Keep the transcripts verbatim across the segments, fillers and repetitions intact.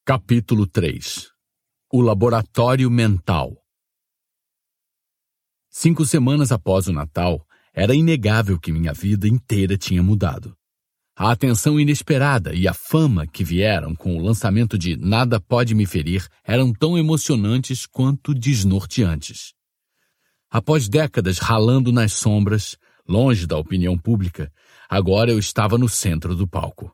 Capítulo três. O Laboratório Mental. Cinco semanas após o Natal, era inegável que minha vida inteira tinha mudado. A atenção inesperada e a fama que vieram com o lançamento de Nada Pode Me Ferir eram tão emocionantes quanto desnorteantes. Após décadas ralando nas sombras, longe da opinião pública, agora eu estava no centro do palco.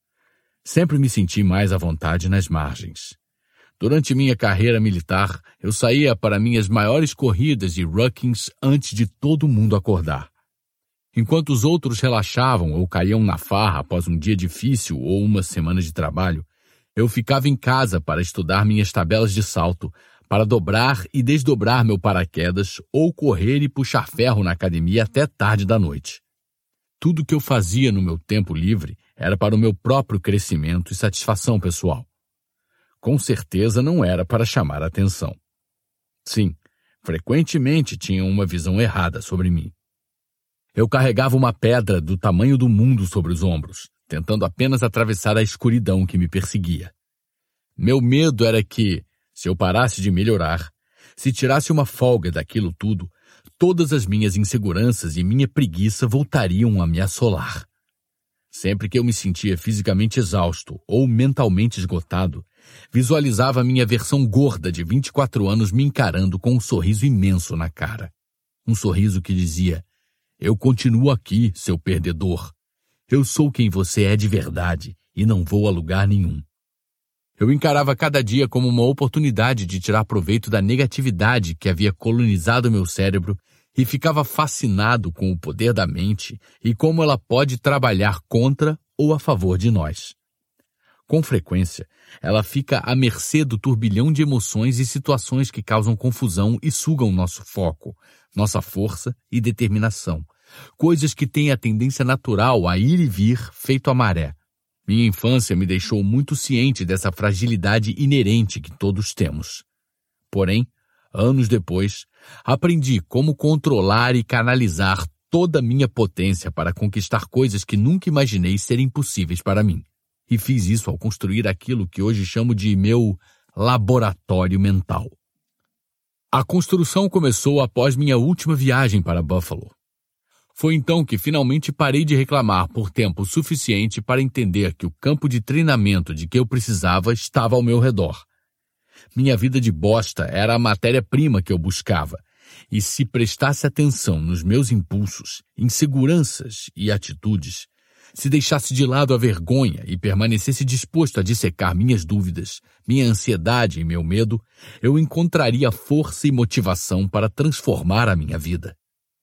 Sempre me senti mais à vontade nas margens. Durante minha carreira militar, eu saía para minhas maiores corridas e ruckings antes de todo mundo acordar. Enquanto os outros relaxavam ou caíam na farra após um dia difícil ou uma semana de trabalho, eu ficava em casa para estudar minhas tabelas de salto, para dobrar e desdobrar meu paraquedas ou correr e puxar ferro na academia até tarde da noite. Tudo que eu fazia no meu tempo livre era para o meu próprio crescimento e satisfação pessoal. Com certeza não era para chamar a atenção. Sim, frequentemente tinham uma visão errada sobre mim. Eu carregava uma pedra do tamanho do mundo sobre os ombros, tentando apenas atravessar a escuridão que me perseguia. Meu medo era que, se eu parasse de melhorar, se tirasse uma folga daquilo tudo, todas as minhas inseguranças e minha preguiça voltariam a me assolar. Sempre que eu me sentia fisicamente exausto ou mentalmente esgotado, visualizava a minha versão gorda de vinte e quatro anos me encarando com um sorriso imenso na cara. Um sorriso que dizia: "Eu continuo aqui, seu perdedor. Eu sou quem você é de verdade e não vou a lugar nenhum." Eu encarava cada dia como uma oportunidade de tirar proveito da negatividade que havia colonizado meu cérebro e ficava fascinado com o poder da mente e como ela pode trabalhar contra ou a favor de nós. Com frequência, ela fica à mercê do turbilhão de emoções e situações que causam confusão e sugam nosso foco, nossa força e determinação, coisas que têm a tendência natural a ir e vir feito a maré. Minha infância me deixou muito ciente dessa fragilidade inerente que todos temos. Porém, anos depois, aprendi como controlar e canalizar toda a minha potência para conquistar coisas que nunca imaginei serem possíveis para mim. E fiz isso ao construir aquilo que hoje chamo de meu laboratório mental. A construção começou após minha última viagem para Buffalo. Foi então que finalmente parei de reclamar por tempo suficiente para entender que o campo de treinamento de que eu precisava estava ao meu redor. Minha vida de bosta era a matéria-prima que eu buscava, e se prestasse atenção nos meus impulsos, inseguranças e atitudes, se deixasse de lado a vergonha e permanecesse disposto a dissecar minhas dúvidas, minha ansiedade e meu medo, eu encontraria força e motivação para transformar a minha vida.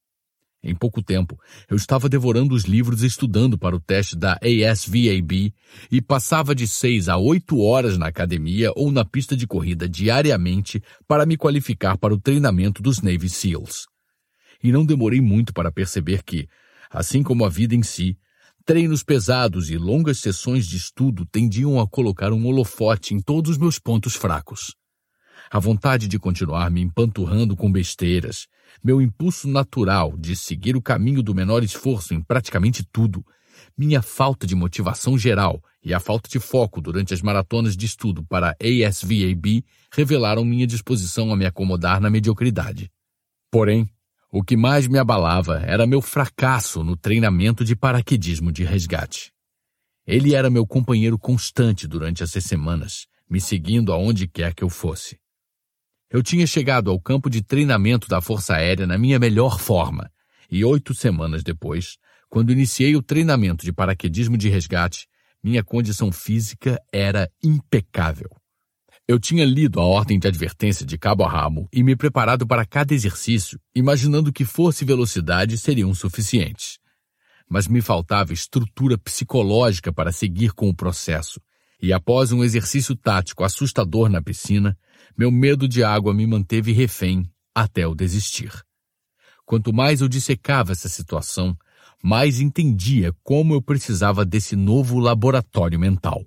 Em pouco tempo, eu estava devorando os livros e estudando para o teste da A S V A B e passava de seis a oito horas na academia ou na pista de corrida diariamente para me qualificar para o treinamento dos Navy SEALs. E não demorei muito para perceber que, assim como a vida em si, treinos pesados e longas sessões de estudo tendiam a colocar um holofote em todos os meus pontos fracos. A vontade de continuar me empanturrando com besteiras, meu impulso natural de seguir o caminho do menor esforço em praticamente tudo, minha falta de motivação geral e a falta de foco durante as maratonas de estudo para A S V A B revelaram minha disposição a me acomodar na mediocridade. Porém, o que mais me abalava era meu fracasso no treinamento de paraquedismo de resgate. Ele era meu companheiro constante durante essas semanas, me seguindo aonde quer que eu fosse. Eu tinha chegado ao campo de treinamento da Força Aérea na minha melhor forma, e oito semanas depois, quando iniciei o treinamento de paraquedismo de resgate, minha condição física era impecável. Eu tinha lido a ordem de advertência de cabo a rabo e me preparado para cada exercício, imaginando que força e velocidade seriam suficientes. Mas me faltava estrutura psicológica para seguir com o processo, e após um exercício tático assustador na piscina, meu medo de água me manteve refém até eu desistir. Quanto mais eu dissecava essa situação, mais entendia como eu precisava desse novo laboratório mental.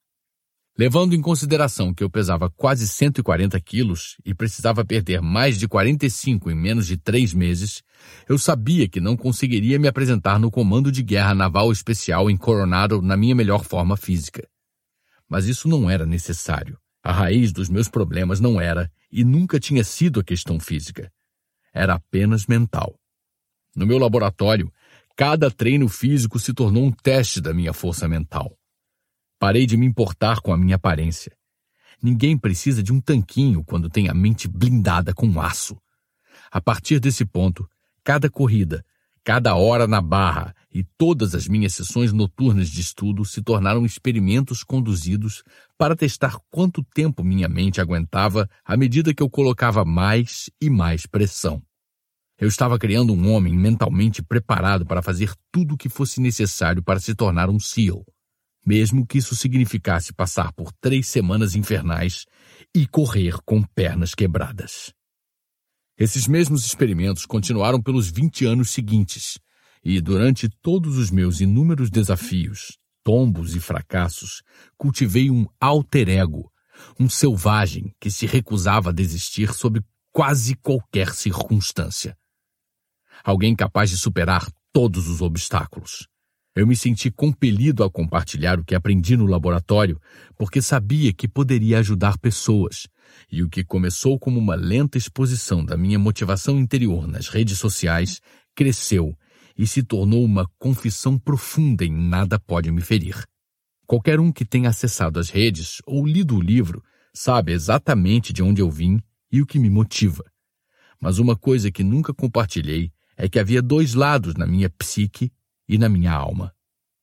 Levando em consideração que eu pesava quase cento e quarenta quilos e precisava perder mais de quarenta e cinco em menos de três meses, eu sabia que não conseguiria me apresentar no Comando de Guerra Naval Especial em Coronado na minha melhor forma física. Mas isso não era necessário. A raiz dos meus problemas não era e nunca tinha sido a questão física. Era apenas mental. No meu laboratório, cada treino físico se tornou um teste da minha força mental. Parei de me importar com a minha aparência. Ninguém precisa de um tanquinho quando tem a mente blindada com aço. A partir desse ponto, cada corrida, cada hora na barra e todas as minhas sessões noturnas de estudo se tornaram experimentos conduzidos para testar quanto tempo minha mente aguentava à medida que eu colocava mais e mais pressão. Eu estava criando um homem mentalmente preparado para fazer tudo o que fosse necessário para se tornar um SEAL, mesmo que isso significasse passar por três semanas infernais e correr com pernas quebradas. Esses mesmos experimentos continuaram pelos vinte anos seguintes, e durante todos os meus inúmeros desafios, tombos e fracassos, cultivei um alter ego, um selvagem que se recusava a desistir sob quase qualquer circunstância. Alguém capaz de superar todos os obstáculos. Eu me senti compelido a compartilhar o que aprendi no laboratório, porque sabia que poderia ajudar pessoas, e o que começou como uma lenta exposição da minha motivação interior nas redes sociais cresceu e se tornou uma confissão profunda em Nada Pode Me Ferir. Qualquer um que tenha acessado as redes ou lido o livro sabe exatamente de onde eu vim e o que me motiva. Mas uma coisa que nunca compartilhei é que havia dois lados na minha psique e na minha alma.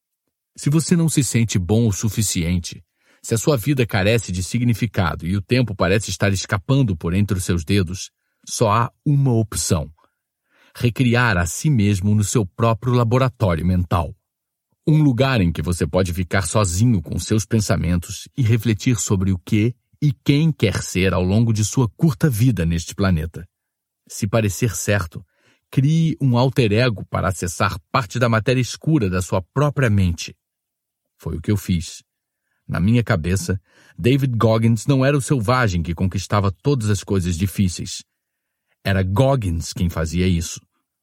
Se você não se sente bom o suficiente, se a sua vida carece de significado e o tempo parece estar escapando por entre os seus dedos, só há uma opção: recriar a si mesmo no seu próprio laboratório mental. Um lugar em que você pode ficar sozinho com seus pensamentos e refletir sobre o que e quem quer ser ao longo de sua curta vida neste planeta. Se parecer certo, crie um alter ego para acessar parte da matéria escura da sua própria mente. Foi o que eu fiz. Na minha cabeça, David Goggins não era o selvagem que conquistava todas as coisas difíceis. Era Goggins quem fazia isso.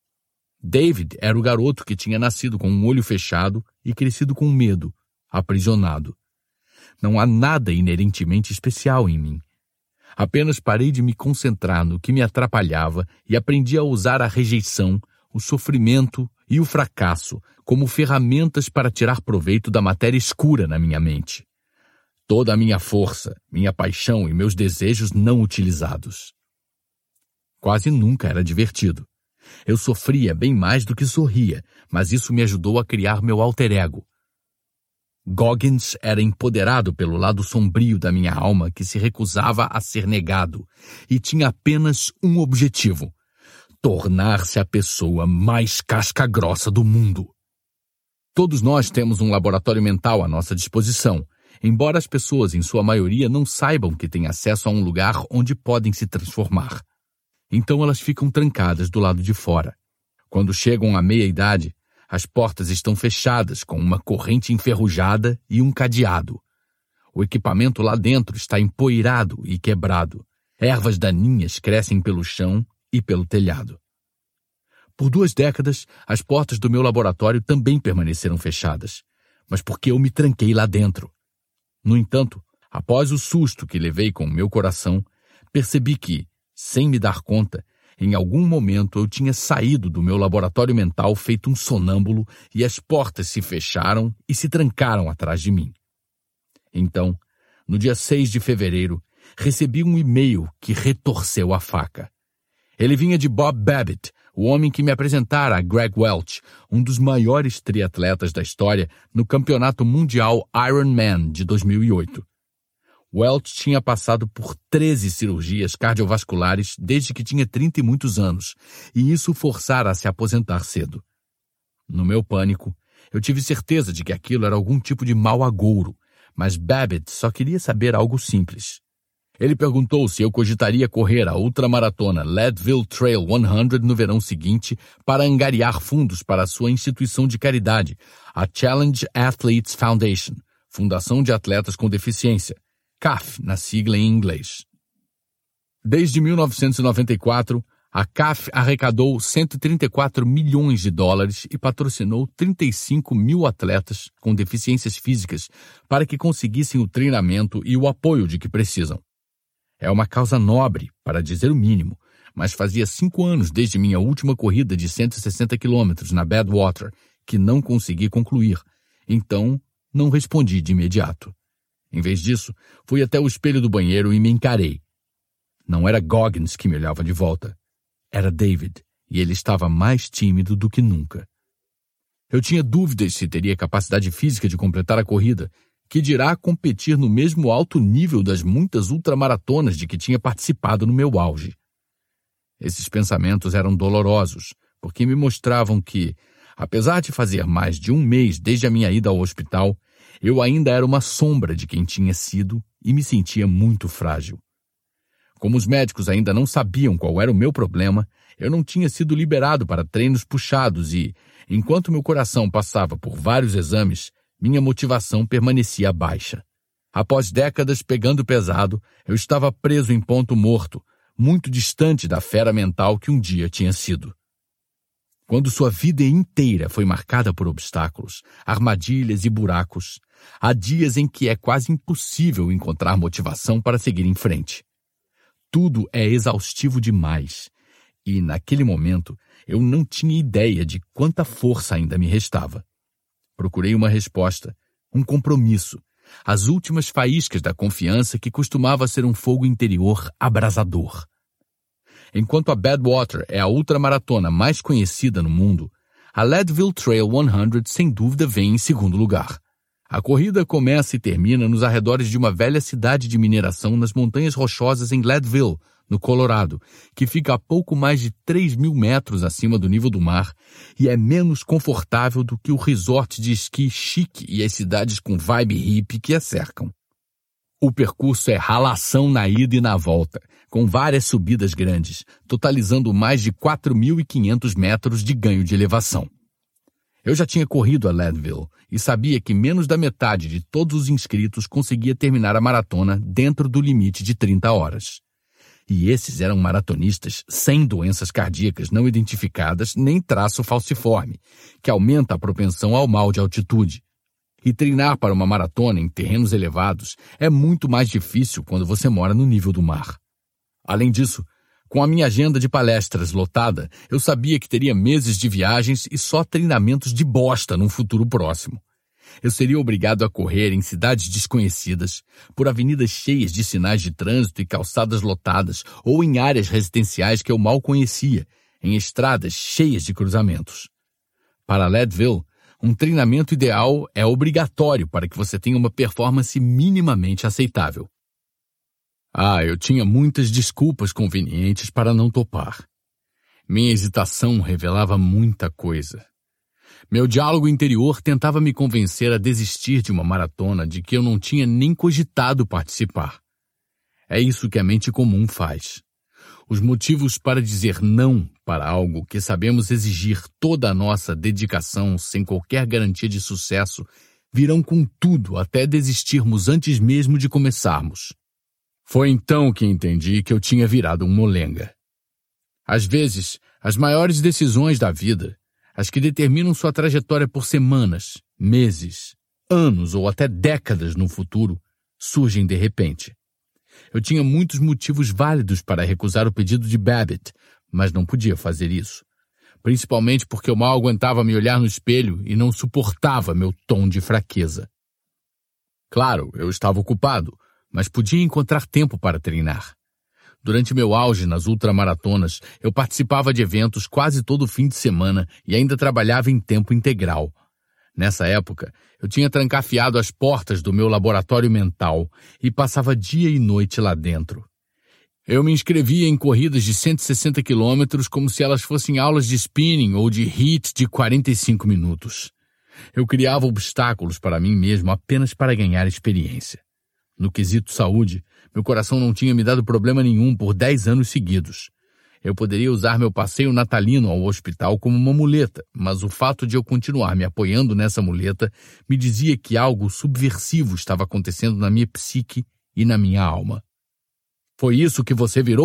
David era o garoto que tinha nascido com um olho fechado e crescido com medo, aprisionado. Não há nada inerentemente especial em mim. Apenas parei de me concentrar no que me atrapalhava e aprendi a usar a rejeição, o sofrimento e o fracasso como ferramentas para tirar proveito da matéria escura na minha mente. Toda a minha força, minha paixão e meus desejos não utilizados. Quase nunca era divertido. Eu sofria bem mais do que sorria, mas isso me ajudou a criar meu alter ego. Goggins era empoderado pelo lado sombrio da minha alma que se recusava a ser negado e tinha apenas um objetivo: tornar-se a pessoa mais casca-grossa do mundo. Todos nós temos um laboratório mental à nossa disposição, embora as pessoas, em sua maioria, não saibam que têm acesso a um lugar onde podem se transformar. Então elas ficam trancadas do lado de fora. Quando chegam à meia-idade, as portas estão fechadas com uma corrente enferrujada e um cadeado. O equipamento lá dentro está empoeirado e quebrado. Ervas daninhas crescem pelo chão e pelo telhado. Por duas décadas, as portas do meu laboratório também permaneceram fechadas, mas porque eu me tranquei lá dentro. No entanto, após o susto que levei com o meu coração, percebi que, sem me dar conta, em algum momento eu tinha saído do meu laboratório mental feito um sonâmbulo e as portas se fecharam e se trancaram atrás de mim. Então, no dia seis de fevereiro, recebi um e-mail que retorceu a faca. Ele vinha de Bob Babbitt, o homem que me apresentara a Greg Welch, um dos maiores triatletas da história, no Campeonato Mundial Ironman de dois mil e oito. Welch tinha passado por treze cirurgias cardiovasculares desde que tinha trinta e muitos anos, e isso o forçara a se aposentar cedo. No meu pânico, eu tive certeza de que aquilo era algum tipo de mau agouro, mas Babbitt só queria saber algo simples. Ele perguntou se eu cogitaria correr a ultramaratona Leadville Trail cem no verão seguinte para angariar fundos para a sua instituição de caridade, a Challenge Athletes Foundation, Fundação de Atletas com Deficiência, C A F, na sigla em inglês. Desde mil novecentos e noventa e quatro, A C A F arrecadou cento e trinta e quatro milhões de dólares e patrocinou trinta e cinco mil atletas com deficiências físicas para que conseguissem o treinamento e o apoio de que precisam. É uma causa nobre, para dizer o mínimo, mas fazia cinco anos desde minha última corrida de cento e sessenta quilômetros na Badwater que não consegui concluir, então não respondi de imediato. Em vez disso, fui até o espelho do banheiro e me encarei. Não era Goggins que me olhava de volta. Era David, e ele estava mais tímido do que nunca. Eu tinha dúvidas se teria capacidade física de completar a corrida, que dirá competir no mesmo alto nível das muitas ultramaratonas de que tinha participado no meu auge. Esses pensamentos eram dolorosos, porque me mostravam que, apesar de fazer mais de um mês desde a minha ida ao hospital, eu ainda era uma sombra de quem tinha sido e me sentia muito frágil. Como os médicos ainda não sabiam qual era o meu problema, eu não tinha sido liberado para treinos puxados e, enquanto meu coração passava por vários exames, minha motivação permanecia baixa. Após décadas pegando pesado, eu estava preso em ponto morto, muito distante da fera mental que um dia tinha sido. Quando sua vida inteira foi marcada por obstáculos, armadilhas e buracos, há dias em que é quase impossível encontrar motivação para seguir em frente. Tudo é exaustivo demais, e naquele momento eu não tinha ideia de quanta força ainda me restava. Procurei uma resposta, um compromisso, as últimas faíscas da confiança que costumava ser um fogo interior abrasador. Enquanto a Badwater é a ultramaratona mais conhecida no mundo, a Leadville Trail cem sem dúvida vem em segundo lugar. A corrida começa e termina nos arredores de uma velha cidade de mineração nas montanhas rochosas em Leadville, no Colorado, que fica a pouco mais de três mil metros acima do nível do mar e é menos confortável do que o resort de esqui chique e as cidades com vibe hippie que a cercam. O percurso é ralação na ida e na volta, com várias subidas grandes, totalizando mais de quatro mil e quinhentos metros de ganho de elevação. Eu já tinha corrido a Leadville e sabia que menos da metade de todos os inscritos conseguia terminar a maratona dentro do limite de trinta horas. E esses eram maratonistas sem doenças cardíacas não identificadas nem traço falciforme, que aumenta a propensão ao mal de altitude. E treinar para uma maratona em terrenos elevados é muito mais difícil quando você mora no nível do mar. Além disso, com a minha agenda de palestras lotada, eu sabia que teria meses de viagens e só treinamentos de bosta num futuro próximo. Eu seria obrigado a correr em cidades desconhecidas, por avenidas cheias de sinais de trânsito e calçadas lotadas, ou em áreas residenciais que eu mal conhecia, em estradas cheias de cruzamentos. Para Leadville, um treinamento ideal é obrigatório para que você tenha uma performance minimamente aceitável. Ah, eu tinha muitas desculpas convenientes para não topar. Minha hesitação revelava muita coisa. Meu diálogo interior tentava me convencer a desistir de uma maratona de que eu não tinha nem cogitado participar. É isso que a mente comum faz. Os motivos para dizer não para algo que sabemos exigir toda a nossa dedicação sem qualquer garantia de sucesso virão com tudo até desistirmos antes mesmo de começarmos. Foi então que entendi que eu tinha virado um molenga. Às vezes, as maiores decisões da vida, as que determinam sua trajetória por semanas, meses, anos ou até décadas no futuro, surgem de repente. Eu tinha muitos motivos válidos para recusar o pedido de Babbitt, mas não podia fazer isso. Principalmente porque eu mal aguentava me olhar no espelho e não suportava meu tom de fraqueza. Claro, eu estava ocupado, mas podia encontrar tempo para treinar. Durante meu auge nas ultramaratonas, eu participava de eventos quase todo fim de semana e ainda trabalhava em tempo integral. Nessa época, eu tinha trancafiado as portas do meu laboratório mental e passava dia e noite lá dentro. Eu me inscrevia em corridas de cento e sessenta quilômetros como se elas fossem aulas de spinning ou de HIIT de quarenta e cinco minutos. Eu criava obstáculos para mim mesmo apenas para ganhar experiência. No quesito saúde, meu coração não tinha me dado problema nenhum por dez anos seguidos. Eu poderia usar meu passeio natalino ao hospital como uma muleta, mas o fato de eu continuar me apoiando nessa muleta me dizia que algo subversivo estava acontecendo na minha psique e na minha alma. Foi isso que você virou?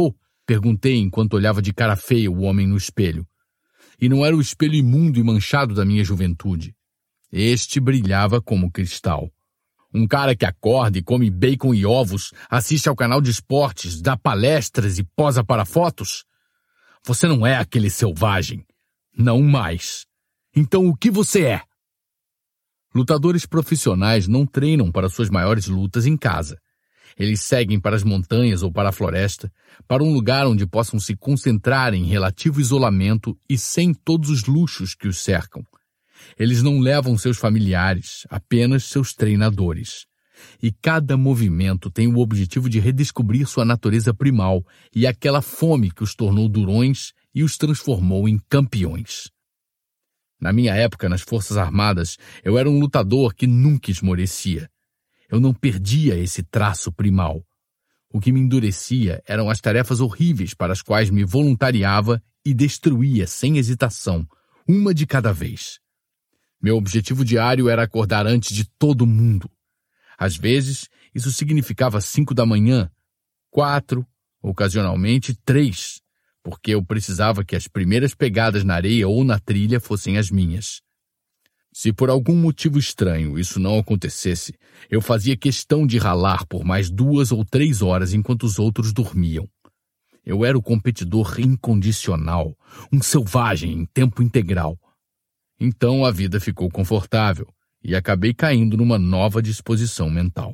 Perguntei enquanto olhava de cara feia o homem no espelho. E não era o espelho imundo e manchado da minha juventude. Este brilhava como cristal. Um cara que acorda e come bacon e ovos, assiste ao canal de esportes, dá palestras e posa para fotos? Você não é aquele selvagem. Não mais. Então o que você é? Lutadores profissionais não treinam para suas maiores lutas em casa. Eles seguem para as montanhas ou para a floresta, para um lugar onde possam se concentrar em relativo isolamento e sem todos os luxos que os cercam. Eles não levam seus familiares, apenas seus treinadores. E cada movimento tem o objetivo de redescobrir sua natureza primal e aquela fome que os tornou durões e os transformou em campeões. Na minha época, nas Forças Armadas, eu era um lutador que nunca esmorecia. Eu não perdia esse traço primal. O que me endurecia eram as tarefas horríveis para as quais me voluntariava e destruía sem hesitação, uma de cada vez. Meu objetivo diário era acordar antes de todo mundo. Às vezes, isso significava cinco da manhã, quatro, ocasionalmente três, porque eu precisava que as primeiras pegadas na areia ou na trilha fossem as minhas. Se por algum motivo estranho isso não acontecesse, eu fazia questão de ralar por mais duas ou três horas enquanto os outros dormiam. Eu era o competidor incondicional, um selvagem em tempo integral. Então a vida ficou confortável e acabei caindo numa nova disposição mental.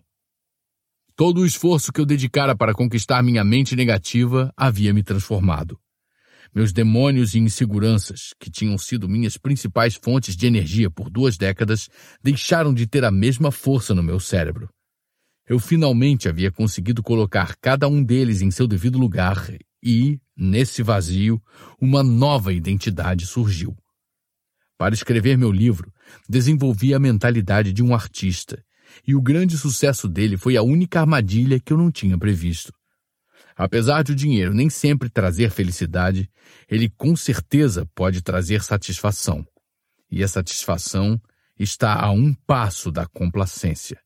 Todo o esforço que eu dedicara para conquistar minha mente negativa havia me transformado. Meus demônios e inseguranças, que tinham sido minhas principais fontes de energia por duas décadas, deixaram de ter a mesma força no meu cérebro. Eu finalmente havia conseguido colocar cada um deles em seu devido lugar e, nesse vazio, uma nova identidade surgiu. Para escrever meu livro, desenvolvi a mentalidade de um artista, e o grande sucesso dele foi a única armadilha que eu não tinha previsto. Apesar de o dinheiro nem sempre trazer felicidade, ele com certeza pode trazer satisfação. E a satisfação está a um passo da complacência.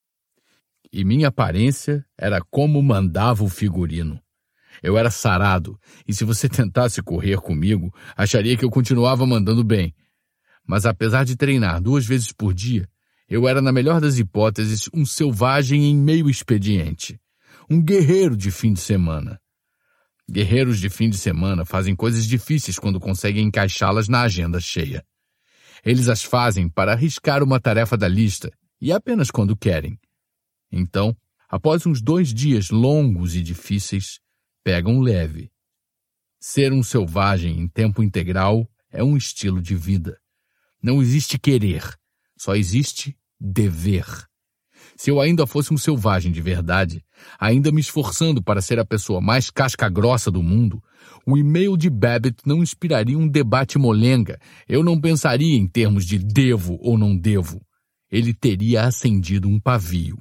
E minha aparência era como mandava o figurino. Eu era sarado, e se você tentasse correr comigo, acharia que eu continuava mandando bem. Mas apesar de treinar duas vezes por dia, eu era, na melhor das hipóteses, um selvagem em meio expediente. Um guerreiro de fim de semana. Guerreiros de fim de semana fazem coisas difíceis quando conseguem encaixá-las na agenda cheia. Eles as fazem para arriscar uma tarefa da lista, e apenas quando querem. Então, após uns dois dias longos e difíceis, pegam leve. Ser um selvagem em tempo integral é um estilo de vida. Não existe querer, só existe dever. Se eu ainda fosse um selvagem de verdade, ainda me esforçando para ser a pessoa mais casca-grossa do mundo, o e-mail de Babbitt não inspiraria um debate molenga. Eu não pensaria em termos de devo ou não devo. Ele teria acendido um pavio.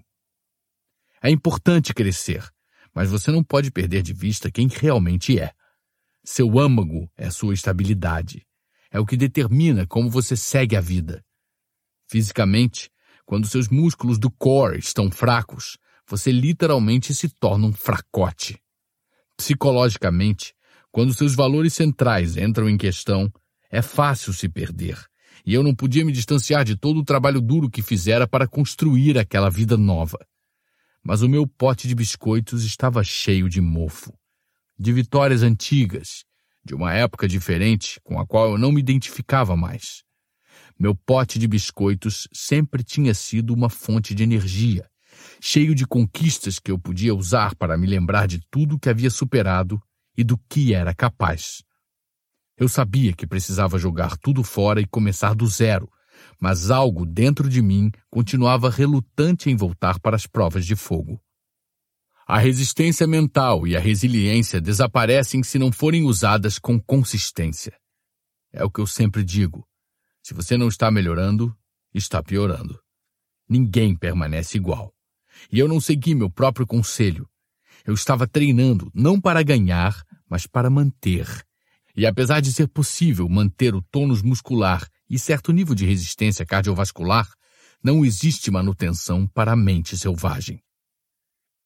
É importante crescer, mas você não pode perder de vista quem realmente é. Seu âmago é sua estabilidade. É o que determina como você segue a vida. Fisicamente, quando seus músculos do core estão fracos, você literalmente se torna um fracote. Psicologicamente, quando seus valores centrais entram em questão, é fácil se perder. E eu não podia me distanciar de todo o trabalho duro que fizera para construir aquela vida nova. Mas o meu pote de biscoitos estava cheio de mofo. De vitórias antigas, de uma época diferente com a qual eu não me identificava mais. Meu pote de biscoitos sempre tinha sido uma fonte de energia, cheio de conquistas que eu podia usar para me lembrar de tudo que havia superado e do que era capaz. Eu sabia que precisava jogar tudo fora e começar do zero, mas algo dentro de mim continuava relutante em voltar para as provas de fogo. A resistência mental e a resiliência desaparecem se não forem usadas com consistência. É o que eu sempre digo. Se você não está melhorando, está piorando. Ninguém permanece igual. E eu não segui meu próprio conselho. Eu estava treinando não para ganhar, mas para manter. E apesar de ser possível manter o tônus muscular e certo nível de resistência cardiovascular, não existe manutenção para a mente selvagem.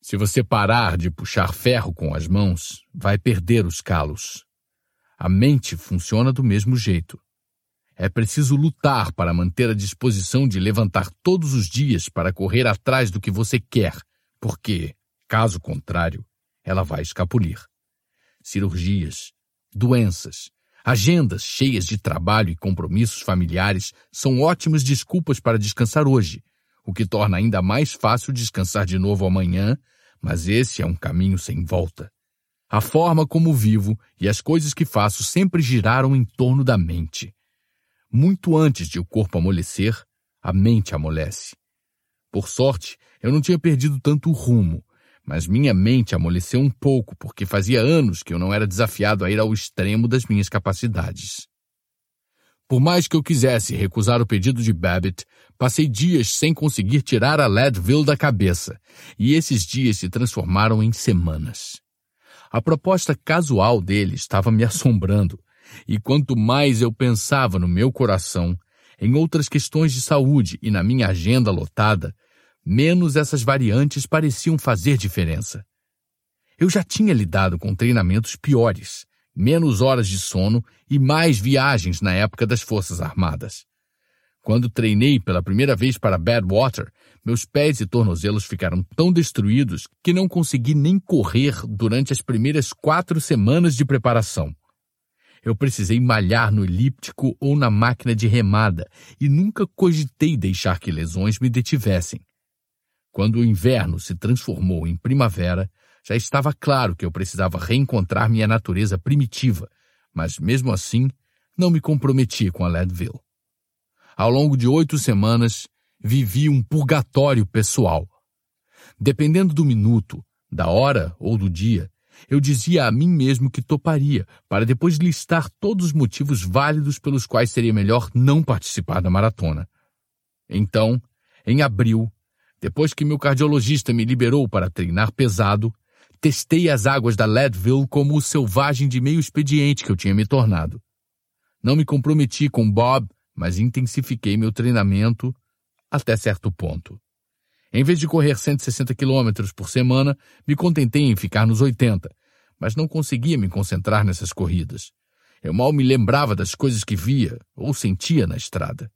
Se você parar de puxar ferro com as mãos, vai perder os calos. A mente funciona do mesmo jeito. É preciso lutar para manter a disposição de levantar todos os dias para correr atrás do que você quer, porque, caso contrário, ela vai escapulir. Cirurgias, doenças, agendas cheias de trabalho e compromissos familiares são ótimas desculpas para descansar hoje, o que torna ainda mais fácil descansar de novo amanhã, mas esse é um caminho sem volta. A forma como vivo e as coisas que faço sempre giraram em torno da mente. Muito antes de o corpo amolecer, a mente amolece. Por sorte, eu não tinha perdido tanto o rumo, mas minha mente amoleceu um pouco porque fazia anos que eu não era desafiado a ir ao extremo das minhas capacidades. Por mais que eu quisesse recusar o pedido de Babbitt, passei dias sem conseguir tirar a Leadville da cabeça, e esses dias se transformaram em semanas. A proposta casual dele estava me assombrando, e quanto mais eu pensava no meu coração, em outras questões de saúde e na minha agenda lotada, menos essas variantes pareciam fazer diferença. Eu já tinha lidado com treinamentos piores, menos horas de sono e mais viagens na época das Forças Armadas. Quando treinei pela primeira vez para Badwater, meus pés e tornozelos ficaram tão destruídos que não consegui nem correr durante as primeiras quatro semanas de preparação. Eu precisei malhar no elíptico ou na máquina de remada e nunca cogitei deixar que lesões me detivessem. Quando o inverno se transformou em primavera, já estava claro que eu precisava reencontrar minha natureza primitiva, mas mesmo assim não me comprometi com a Leadville. Ao longo de oito semanas, vivi um purgatório pessoal. Dependendo do minuto, da hora ou do dia, eu dizia a mim mesmo que toparia, para depois listar todos os motivos válidos pelos quais seria melhor não participar da maratona. Então, em abril, depois que meu cardiologista me liberou para treinar pesado, testei as águas da Leadville como o selvagem de meio expediente que eu tinha me tornado. Não me comprometi com Bob, mas intensifiquei meu treinamento até certo ponto. Em vez de correr cento e sessenta quilômetros por semana, me contentei em ficar nos oitenta, mas não conseguia me concentrar nessas corridas. Eu mal me lembrava das coisas que via ou sentia na estrada.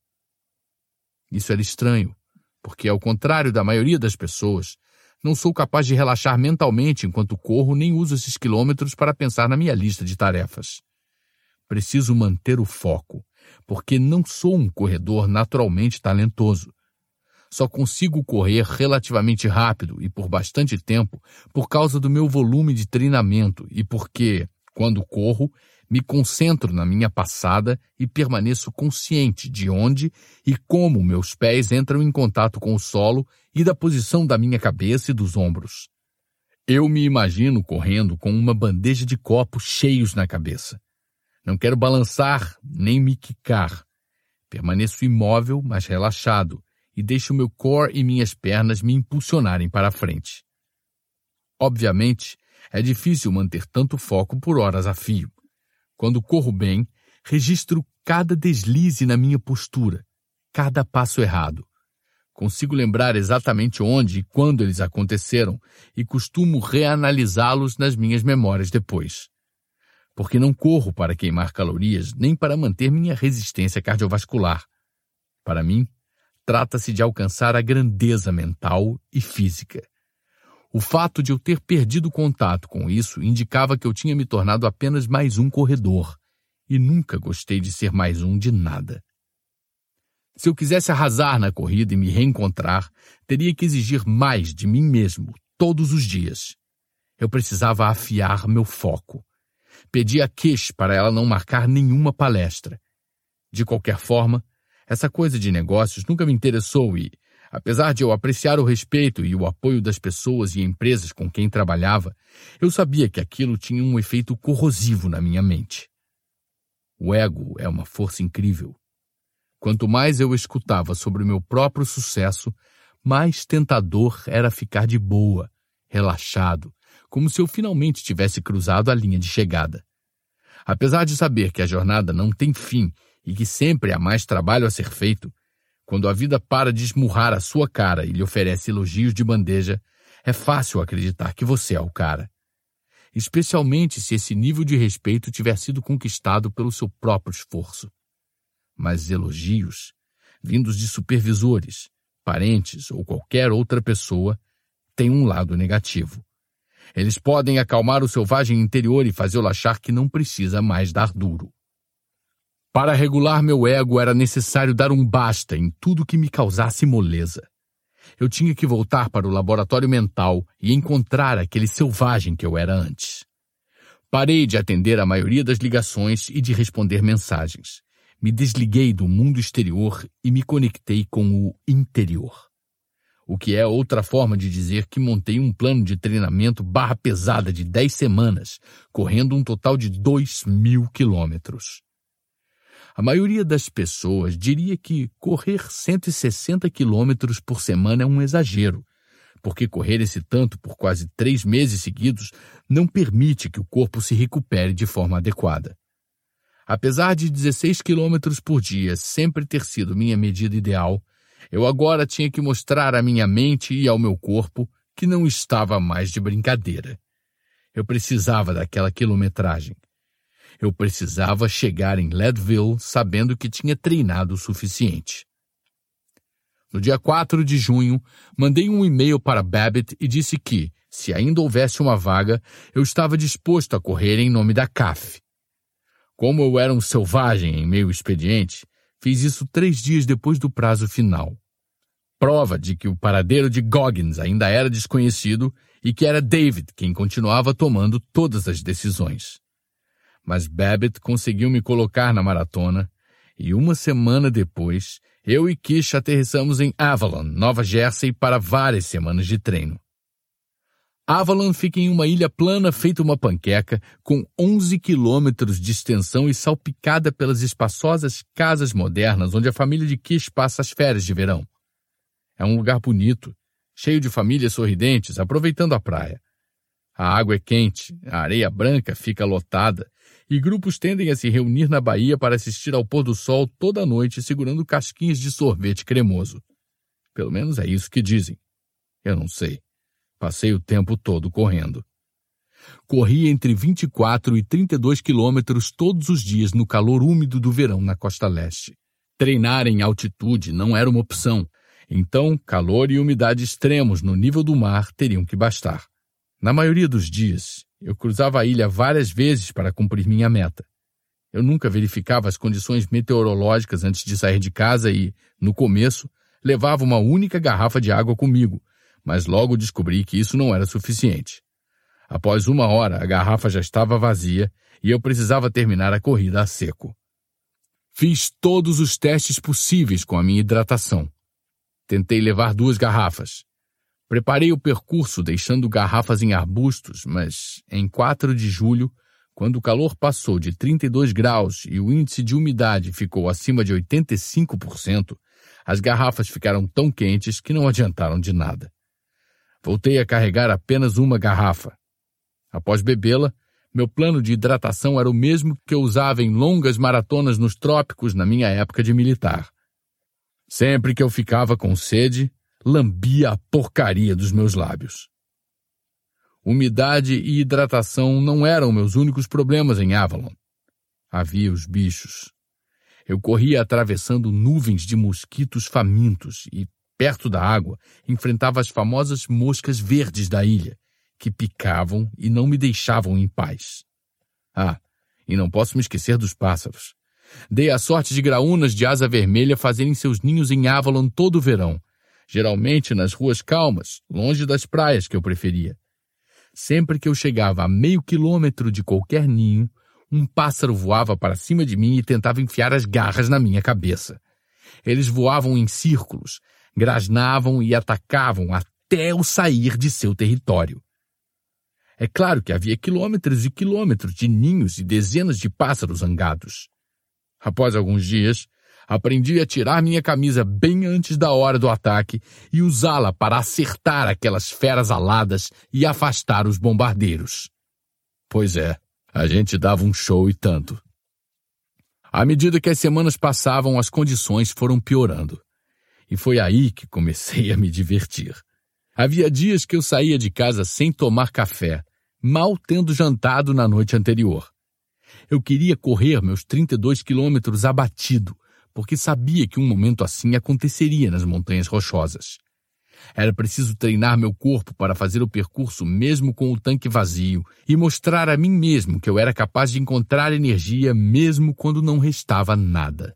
Isso era estranho, porque, ao contrário da maioria das pessoas, não sou capaz de relaxar mentalmente enquanto corro nem uso esses quilômetros para pensar na minha lista de tarefas. Preciso manter o foco, porque não sou um corredor naturalmente talentoso. Só consigo correr relativamente rápido e por bastante tempo por causa do meu volume de treinamento e porque, quando corro, me concentro na minha passada e permaneço consciente de onde e como meus pés entram em contato com o solo e da posição da minha cabeça e dos ombros. Eu me imagino correndo com uma bandeja de copos cheios na cabeça. Não quero balançar nem me quicar. Permaneço imóvel, mas relaxado, e deixo meu core e minhas pernas me impulsionarem para a frente. Obviamente, é difícil manter tanto foco por horas a fio. Quando corro bem, registro cada deslize na minha postura, cada passo errado. Consigo lembrar exatamente onde e quando eles aconteceram e costumo reanalisá-los nas minhas memórias depois. Porque não corro para queimar calorias nem para manter minha resistência cardiovascular. Para mim, trata-se de alcançar a grandeza mental e física. O fato de eu ter perdido contato com isso indicava que eu tinha me tornado apenas mais um corredor, e nunca gostei de ser mais um de nada. Se eu quisesse arrasar na corrida e me reencontrar, teria que exigir mais de mim mesmo, todos os dias. Eu precisava afiar meu foco. Pedi a Kish para ela não marcar nenhuma palestra. De qualquer forma, essa coisa de negócios nunca me interessou e, apesar de eu apreciar o respeito e o apoio das pessoas e empresas com quem trabalhava, eu sabia que aquilo tinha um efeito corrosivo na minha mente. O ego é uma força incrível. Quanto mais eu escutava sobre o meu próprio sucesso, mais tentador era ficar de boa, relaxado, como se eu finalmente tivesse cruzado a linha de chegada. Apesar de saber que a jornada não tem fim e que sempre há mais trabalho a ser feito, quando a vida para de esmurrar a sua cara e lhe oferece elogios de bandeja, é fácil acreditar que você é o cara. Especialmente se esse nível de respeito tiver sido conquistado pelo seu próprio esforço. Mas elogios, vindos de supervisores, parentes ou qualquer outra pessoa, têm um lado negativo. Eles podem acalmar o selvagem interior e fazê-lo achar que não precisa mais dar duro. Para regular meu ego era necessário dar um basta em tudo que me causasse moleza. Eu tinha que voltar para o laboratório mental e encontrar aquele selvagem que eu era antes. Parei de atender a maioria das ligações e de responder mensagens. Me desliguei do mundo exterior e me conectei com o interior. O que é outra forma de dizer que montei um plano de treinamento barra pesada de dez semanas, correndo um total de dois mil quilômetros. A maioria das pessoas diria que correr cento e sessenta quilômetros por semana é um exagero, porque correr esse tanto por quase três meses seguidos não permite que o corpo se recupere de forma adequada. Apesar de dezesseis quilômetros por dia sempre ter sido minha medida ideal, eu agora tinha que mostrar à minha mente e ao meu corpo que não estava mais de brincadeira. Eu precisava daquela quilometragem. Eu precisava chegar em Leadville sabendo que tinha treinado o suficiente. No dia quatro de junho, mandei um e-mail para Babbitt e disse que, se ainda houvesse uma vaga, eu estava disposto a correr em nome da C A F. Como eu era um selvagem em meu expediente, fiz isso três dias depois do prazo final. Prova de que o paradeiro de Goggins ainda era desconhecido e que era David quem continuava tomando todas as decisões. Mas Babbitt conseguiu me colocar na maratona e uma semana depois, eu e Kish aterrissamos em Avalon, Nova Jersey, para várias semanas de treino. Avalon fica em uma ilha plana feita uma panqueca, com onze quilômetros de extensão e salpicada pelas espaçosas casas modernas onde a família de Kish passa as férias de verão. É um lugar bonito, cheio de famílias sorridentes, aproveitando a praia. A água é quente, a areia branca fica lotada e grupos tendem a se reunir na baía para assistir ao pôr do sol toda a noite segurando casquinhas de sorvete cremoso. Pelo menos é isso que dizem. Eu não sei. Passei o tempo todo correndo. Corri entre vinte e quatro e trinta e dois quilômetros todos os dias no calor úmido do verão na costa leste. Treinar em altitude não era uma opção, então calor e umidade extremos no nível do mar teriam que bastar. Na maioria dos dias, eu cruzava a ilha várias vezes para cumprir minha meta. Eu nunca verificava as condições meteorológicas antes de sair de casa e, no começo, levava uma única garrafa de água comigo, mas logo descobri que isso não era suficiente. Após uma hora, a garrafa já estava vazia e eu precisava terminar a corrida a seco. Fiz todos os testes possíveis com a minha hidratação. Tentei levar duas garrafas. Preparei o percurso deixando garrafas em arbustos, mas em quatro de julho, quando o calor passou de trinta e dois graus e o índice de umidade ficou acima de oitenta e cinco por cento, as garrafas ficaram tão quentes que não adiantaram de nada. Voltei a carregar apenas uma garrafa. Após bebê-la, meu plano de hidratação era o mesmo que eu usava em longas maratonas nos trópicos na minha época de militar. Sempre que eu ficava com sede, lambia a porcaria dos meus lábios. Umidade e hidratação não eram meus únicos problemas em Avalon. Havia os bichos. Eu corria atravessando nuvens de mosquitos famintos e, perto da água, enfrentava as famosas moscas verdes da ilha, que picavam e não me deixavam em paz. Ah, e não posso me esquecer dos pássaros. Dei a sorte de graúnas de asa vermelha fazerem seus ninhos em Avalon todo o verão, geralmente nas ruas calmas, longe das praias que eu preferia. Sempre que eu chegava a meio quilômetro de qualquer ninho, um pássaro voava para cima de mim e tentava enfiar as garras na minha cabeça. Eles voavam em círculos, grasnavam e atacavam até eu sair de seu território. É claro que havia quilômetros e quilômetros de ninhos e dezenas de pássaros zangados. Após alguns dias, aprendi a tirar minha camisa bem antes da hora do ataque e usá-la para acertar aquelas feras aladas e afastar os bombardeiros. Pois é, a gente dava um show e tanto. À medida que as semanas passavam, as condições foram piorando. E foi aí que comecei a me divertir. Havia dias que eu saía de casa sem tomar café, mal tendo jantado na noite anterior. Eu queria correr meus trinta e dois quilômetros abatido, porque sabia que um momento assim aconteceria nas Montanhas Rochosas. Era preciso treinar meu corpo para fazer o percurso mesmo com o tanque vazio e mostrar a mim mesmo que eu era capaz de encontrar energia mesmo quando não restava nada.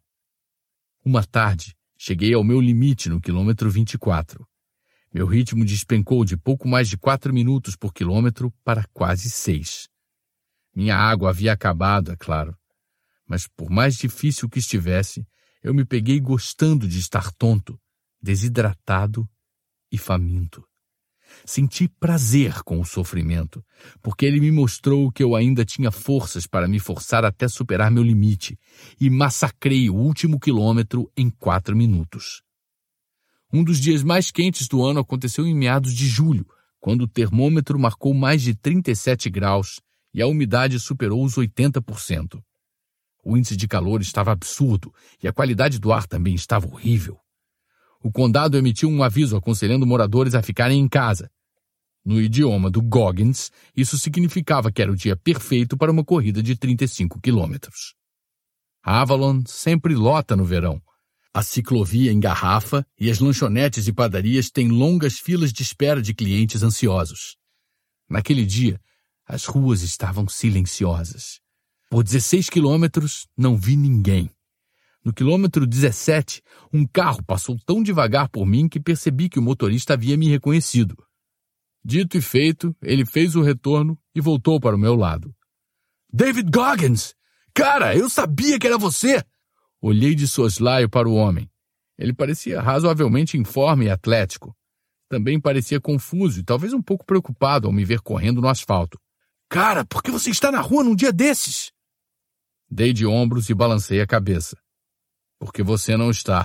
Uma tarde, cheguei ao meu limite no quilômetro vinte e quatro. Meu ritmo despencou de pouco mais de quatro minutos por quilômetro para quase seis. Minha água havia acabado, é claro. Mas por mais difícil que estivesse, eu me peguei gostando de estar tonto, desidratado e faminto. Senti prazer com o sofrimento, porque ele me mostrou que eu ainda tinha forças para me forçar até superar meu limite, e massacrei o último quilômetro em quatro minutos. Um dos dias mais quentes do ano aconteceu em meados de julho, quando o termômetro marcou mais de trinta e sete graus e a umidade superou os oitenta por cento. O índice de calor estava absurdo e a qualidade do ar também estava horrível. O condado emitiu um aviso aconselhando moradores a ficarem em casa. No idioma do Goggins, isso significava que era o dia perfeito para uma corrida de trinta e cinco quilômetros. Avalon sempre lota no verão. A ciclovia engarrafa e as lanchonetes e padarias têm longas filas de espera de clientes ansiosos. Naquele dia, as ruas estavam silenciosas. Por dezesseis quilômetros, não vi ninguém. No quilômetro dezessete, um carro passou tão devagar por mim que percebi que o motorista havia me reconhecido. Dito e feito, ele fez o retorno e voltou para o meu lado. David Goggins! Cara, eu sabia que era você! Olhei de soslaio para o homem. Ele parecia razoavelmente informe e atlético. Também parecia confuso e talvez um pouco preocupado ao me ver correndo no asfalto. Cara, por que você está na rua num dia desses? Dei de ombros e balancei a cabeça. Porque você não está.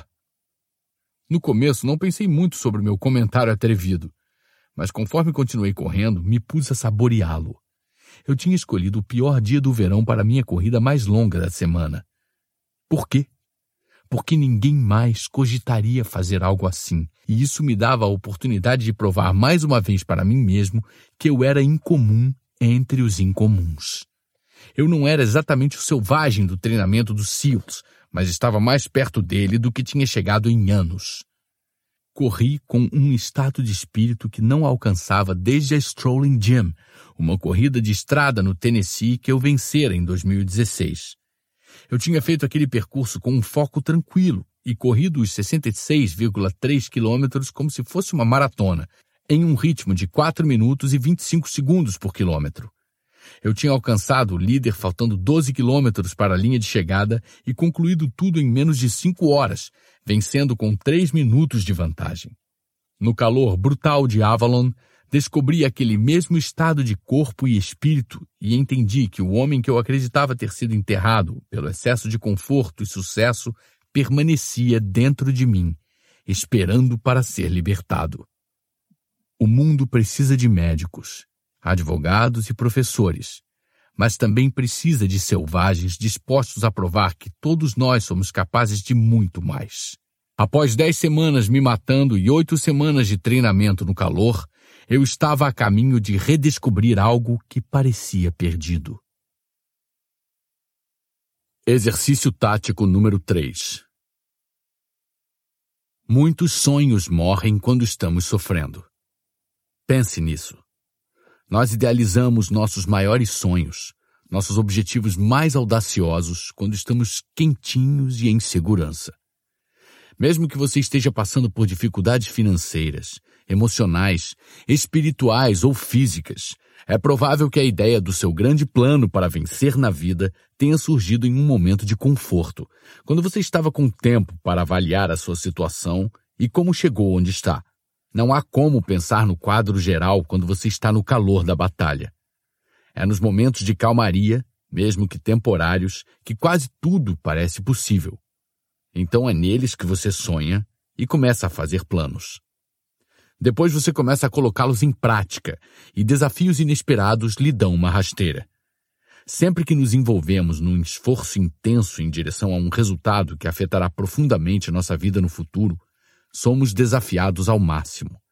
No começo não pensei muito sobre o meu comentário atrevido, mas conforme continuei correndo, me pus a saboreá-lo. Eu tinha escolhido o pior dia do verão para a minha corrida mais longa da semana. Por quê? Porque ninguém mais cogitaria fazer algo assim, e isso me dava a oportunidade de provar mais uma vez para mim mesmo que eu era incomum entre os incomuns. Eu não era exatamente o selvagem do treinamento dos SEALs, mas estava mais perto dele do que tinha chegado em anos. Corri com um estado de espírito que não alcançava desde a Strolling Jim, uma corrida de estrada no Tennessee que eu vencera em dois mil e dezesseis. Eu tinha feito aquele percurso com um foco tranquilo e corrido os sessenta e seis vírgula três quilômetros como se fosse uma maratona, em um ritmo de quatro minutos e vinte e cinco segundos por quilômetro. Eu tinha alcançado o líder faltando doze quilômetros para a linha de chegada e concluído tudo em menos de cinco horas, vencendo com três minutos de vantagem. No calor brutal de Avalon, descobri aquele mesmo estado de corpo e espírito e entendi que o homem que eu acreditava ter sido enterrado pelo excesso de conforto e sucesso permanecia dentro de mim, esperando para ser libertado. O mundo precisa de médicos, advogados e professores, mas também precisa de selvagens dispostos a provar que todos nós somos capazes de muito mais. Após dez semanas me matando e oito semanas de treinamento no calor, eu estava a caminho de redescobrir algo que parecia perdido. Exercício tático número três. Muitos sonhos morrem quando estamos sofrendo. Pense nisso. Nós idealizamos nossos maiores sonhos, nossos objetivos mais audaciosos, quando estamos quentinhos e em segurança. Mesmo que você esteja passando por dificuldades financeiras, emocionais, espirituais ou físicas, é provável que a ideia do seu grande plano para vencer na vida tenha surgido em um momento de conforto, quando você estava com tempo para avaliar a sua situação e como chegou onde está. Não há como pensar no quadro geral quando você está no calor da batalha. É nos momentos de calmaria, mesmo que temporários, que quase tudo parece possível. Então é neles que você sonha e começa a fazer planos. Depois você começa a colocá-los em prática e desafios inesperados lhe dão uma rasteira. Sempre que nos envolvemos num esforço intenso em direção a um resultado que afetará profundamente nossa vida no futuro, somos desafiados ao máximo.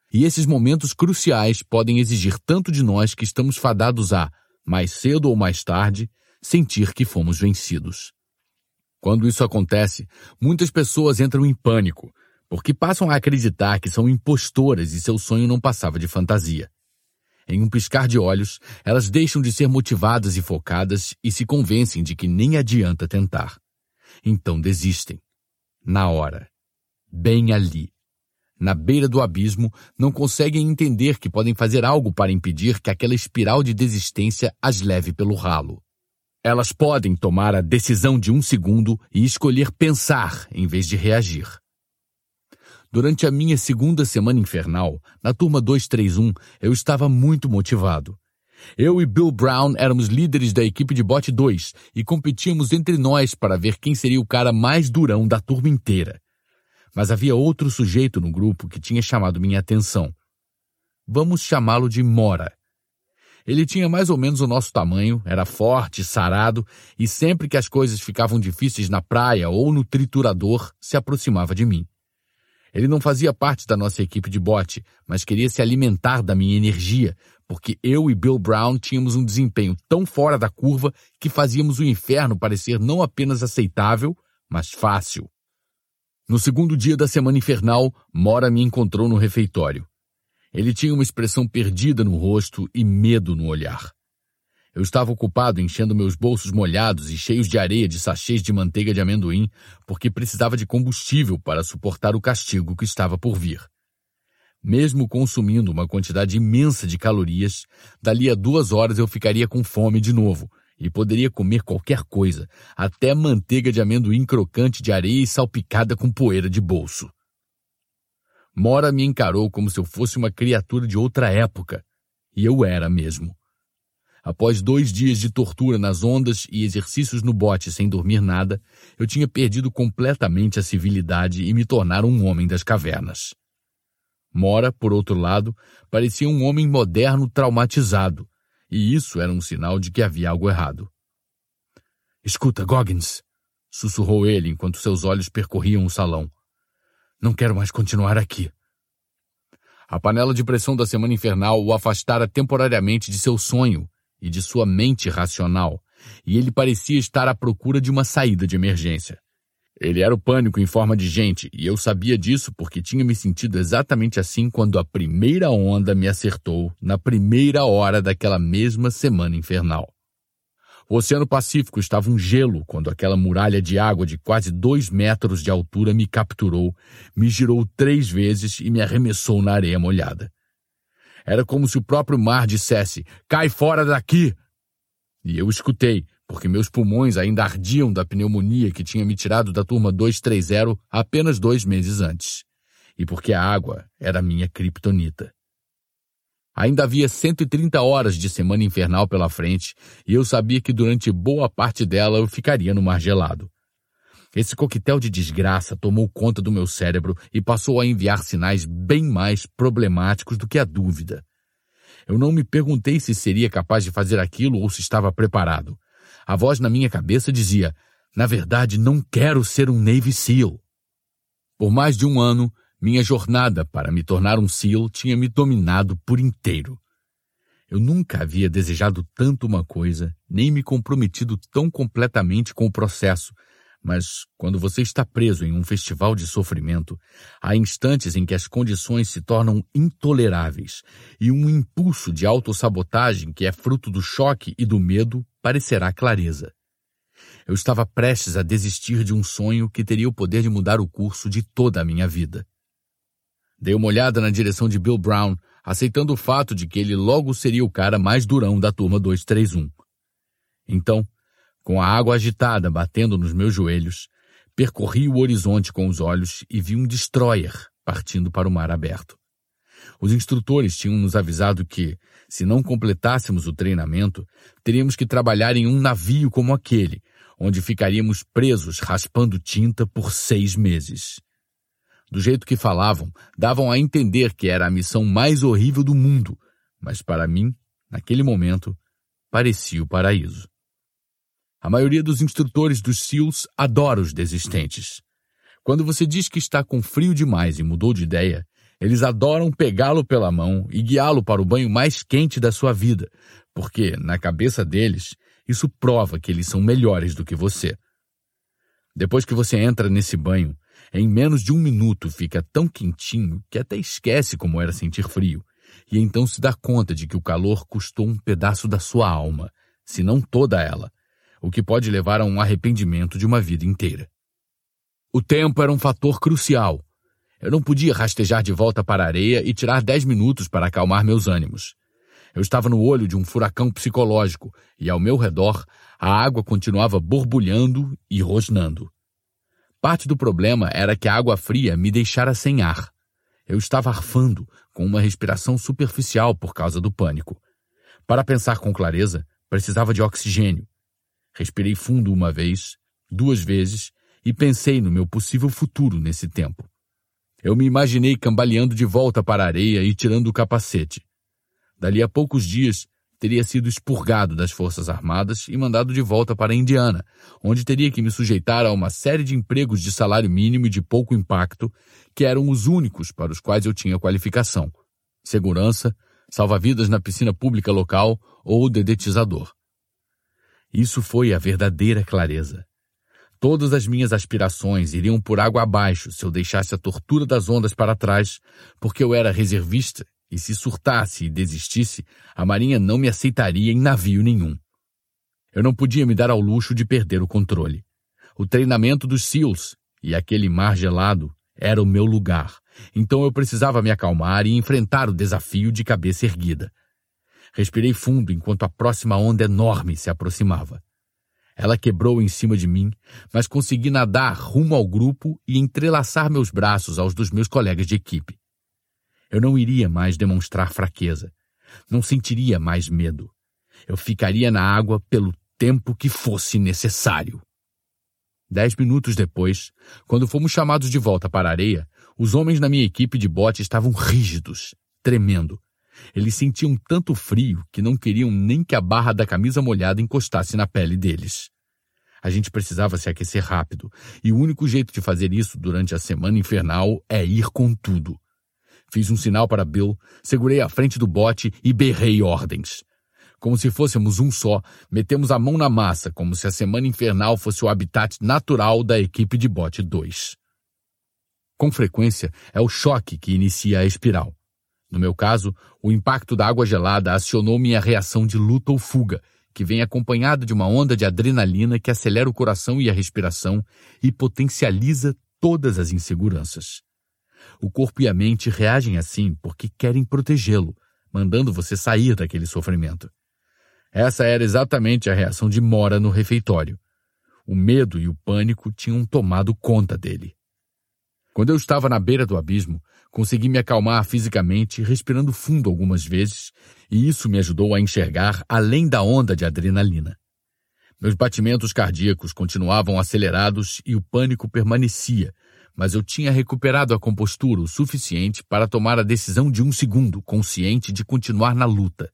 E esses momentos cruciais podem exigir tanto de nós que estamos fadados a, mais cedo ou mais tarde, sentir que fomos vencidos. Quando isso acontece, muitas pessoas entram em pânico, porque passam a acreditar que são impostoras e seu sonho não passava de fantasia. Em um piscar de olhos, elas deixam de ser motivadas e focadas e se convencem de que nem adianta tentar. Então desistem. Na hora. Bem ali. Na beira do abismo, não conseguem entender que podem fazer algo para impedir que aquela espiral de desistência as leve pelo ralo. Elas podem tomar a decisão de um segundo e escolher pensar em vez de reagir. Durante a minha segunda semana infernal, na turma dois três um, eu estava muito motivado. Eu e Bill Brown éramos líderes da equipe de bote dois e competíamos entre nós para ver quem seria o cara mais durão da turma inteira. Mas havia outro sujeito no grupo que tinha chamado minha atenção. Vamos chamá-lo de Mora. Ele tinha mais ou menos o nosso tamanho, era forte, sarado, e sempre que as coisas ficavam difíceis na praia ou no triturador, se aproximava de mim. Ele não fazia parte da nossa equipe de bote, mas queria se alimentar da minha energia, porque eu e Bill Brown tínhamos um desempenho tão fora da curva que fazíamos o inferno parecer não apenas aceitável, mas fácil. No segundo dia da semana infernal, Mora me encontrou no refeitório. Ele tinha uma expressão perdida no rosto e medo no olhar. Eu estava ocupado enchendo meus bolsos molhados e cheios de areia de sachês de manteiga de amendoim, porque precisava de combustível para suportar o castigo que estava por vir. Mesmo consumindo uma quantidade imensa de calorias, dali a duas horas eu ficaria com fome de novo e poderia comer qualquer coisa, até manteiga de amendoim crocante de areia e salpicada com poeira de bolso. Mora me encarou como se eu fosse uma criatura de outra época, e eu era mesmo. Após dois dias de tortura nas ondas e exercícios no bote sem dormir nada, eu tinha perdido completamente a civilidade e me tornara um homem das cavernas. Mora, por outro lado, parecia um homem moderno traumatizado, e isso era um sinal de que havia algo errado. "Escuta, Goggins", sussurrou ele enquanto seus olhos percorriam o salão. "Não quero mais continuar aqui." A panela de pressão da semana infernal o afastara temporariamente de seu sonho e de sua mente racional, e ele parecia estar à procura de uma saída de emergência. Ele era o pânico em forma de gente, e eu sabia disso porque tinha me sentido exatamente assim quando a primeira onda me acertou na primeira hora daquela mesma semana infernal. O Oceano Pacífico estava um gelo quando aquela muralha de água de quase dois metros de altura me capturou, me girou três vezes e me arremessou na areia molhada. Era como se o próprio mar dissesse, "Cai fora daqui!" E eu escutei, porque meus pulmões ainda ardiam da pneumonia que tinha me tirado da turma dois três zero apenas dois meses antes. E porque a água era minha criptonita. Ainda havia cento e trinta horas de semana infernal pela frente, e eu sabia que durante boa parte dela eu ficaria no mar gelado. Esse coquetel de desgraça tomou conta do meu cérebro e passou a enviar sinais bem mais problemáticos do que a dúvida. Eu não me perguntei se seria capaz de fazer aquilo ou se estava preparado. A voz na minha cabeça dizia, "Na verdade, não quero ser um Navy SEAL." Por mais de um ano, minha jornada para me tornar um SEAL tinha me dominado por inteiro. Eu nunca havia desejado tanto uma coisa, nem me comprometido tão completamente com o processo, mas quando você está preso em um festival de sofrimento, há instantes em que as condições se tornam intoleráveis e um impulso de autossabotagem que é fruto do choque e do medo parecerá clareza. Eu estava prestes a desistir de um sonho que teria o poder de mudar o curso de toda a minha vida. Dei uma olhada na direção de Bill Brown, aceitando o fato de que ele logo seria o cara mais durão da turma dois três um. Então, com a água agitada batendo nos meus joelhos, percorri o horizonte com os olhos e vi um destroyer partindo para o mar aberto. Os instrutores tinham nos avisado que, se não completássemos o treinamento, teríamos que trabalhar em um navio como aquele, onde ficaríamos presos raspando tinta por seis meses. Do jeito que falavam, davam a entender que era a missão mais horrível do mundo, mas para mim, naquele momento, parecia o paraíso. A maioria dos instrutores dos SEALs adora os desistentes. Quando você diz que está com frio demais e mudou de ideia, Eles adoram pegá-lo pela mão e guiá-lo para o banho mais quente da sua vida, porque, na cabeça deles, isso prova que eles são melhores do que você. Depois que você entra nesse banho, em menos de um minuto fica tão quentinho que até esquece como era sentir frio, e então se dá conta de que o calor custou um pedaço da sua alma, se não toda ela, o que pode levar a um arrependimento de uma vida inteira. O tempo era um fator crucial. Eu não podia rastejar de volta para a areia e tirar dez minutos para acalmar meus ânimos. Eu estava no olho de um furacão psicológico e, ao meu redor, a água continuava borbulhando e rosnando. Parte do problema era que a água fria me deixara sem ar. Eu estava arfando, com uma respiração superficial por causa do pânico. Para pensar com clareza, precisava de oxigênio. Respirei fundo uma vez, duas vezes, e pensei no meu possível futuro nesse tempo. Eu me imaginei cambaleando de volta para a areia e tirando o capacete. Dali a poucos dias, teria sido expurgado das Forças Armadas e mandado de volta para Indiana, onde teria que me sujeitar a uma série de empregos de salário mínimo e de pouco impacto, que eram os únicos para os quais eu tinha qualificação: segurança, salva-vidas na piscina pública local ou dedetizador. Isso foi a verdadeira clareza. Todas as minhas aspirações iriam por água abaixo se eu deixasse a tortura das ondas para trás, porque eu era reservista e se surtasse e desistisse, a Marinha não me aceitaria em navio nenhum. Eu não podia me dar ao luxo de perder o controle. O treinamento dos SEALs e aquele mar gelado era o meu lugar, então eu precisava me acalmar e enfrentar o desafio de cabeça erguida. Respirei fundo enquanto a próxima onda enorme se aproximava. Ela quebrou em cima de mim, mas consegui nadar rumo ao grupo e entrelaçar meus braços aos dos meus colegas de equipe. Eu não iria mais demonstrar fraqueza. Não sentiria mais medo. Eu ficaria na água pelo tempo que fosse necessário. Dez minutos depois, quando fomos chamados de volta para a areia, os homens na minha equipe de bote estavam rígidos, tremendo. Eles sentiam tanto frio que não queriam nem que a barra da camisa molhada encostasse na pele deles. A gente precisava se aquecer rápido, e o único jeito de fazer isso durante a semana infernal é ir com tudo. Fiz um sinal para Bill, segurei a frente do bote e berrei ordens. Como se fôssemos um só, metemos a mão na massa, como se a semana infernal fosse o habitat natural da equipe de bote dois. Com frequência, é o choque que inicia a espiral. No meu caso, o impacto da água gelada acionou minha reação de luta ou fuga, que vem acompanhada de uma onda de adrenalina que acelera o coração e a respiração e potencializa todas as inseguranças. O corpo e a mente reagem assim porque querem protegê-lo, mandando você sair daquele sofrimento. Essa era exatamente a reação de Mora no refeitório. O medo e o pânico tinham tomado conta dele. Quando eu estava na beira do abismo, consegui me acalmar fisicamente, respirando fundo algumas vezes, e isso me ajudou a enxergar além da onda de adrenalina. Meus batimentos cardíacos continuavam acelerados e o pânico permanecia, mas eu tinha recuperado a compostura o suficiente para tomar a decisão de um segundo, consciente de continuar na luta.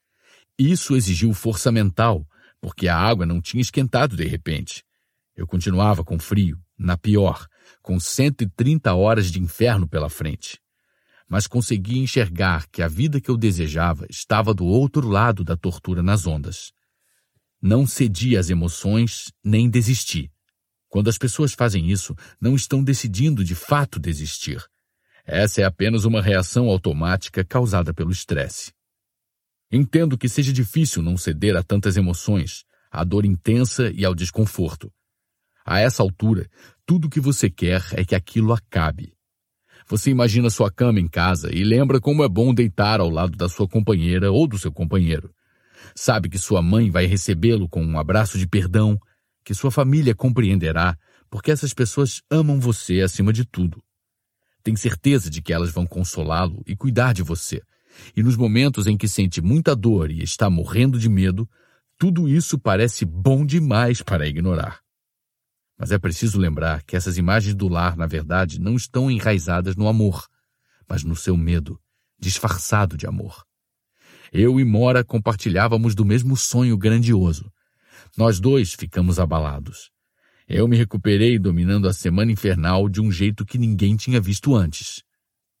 Isso exigiu força mental, porque a água não tinha esquentado de repente. Eu continuava com frio, na pior, com cento e trinta horas de inferno pela frente. Mas consegui enxergar que a vida que eu desejava estava do outro lado da tortura nas ondas. Não cedi às emoções, nem desisti. Quando as pessoas fazem isso, não estão decidindo de fato desistir. Essa é apenas uma reação automática causada pelo estresse. Entendo que seja difícil não ceder a tantas emoções, à dor intensa e ao desconforto. A essa altura, tudo o que você quer é que aquilo acabe. Você imagina sua cama em casa e lembra como é bom deitar ao lado da sua companheira ou do seu companheiro. Sabe que sua mãe vai recebê-lo com um abraço de perdão, que sua família compreenderá, porque essas pessoas amam você acima de tudo. Tem certeza de que elas vão consolá-lo e cuidar de você. E nos momentos em que sente muita dor e está morrendo de medo, tudo isso parece bom demais para ignorar. Mas é preciso lembrar que essas imagens do lar, na verdade, não estão enraizadas no amor, mas no seu medo, disfarçado de amor. Eu e Mora compartilhávamos do mesmo sonho grandioso. Nós dois ficamos abalados. Eu me recuperei dominando a semana infernal de um jeito que ninguém tinha visto antes.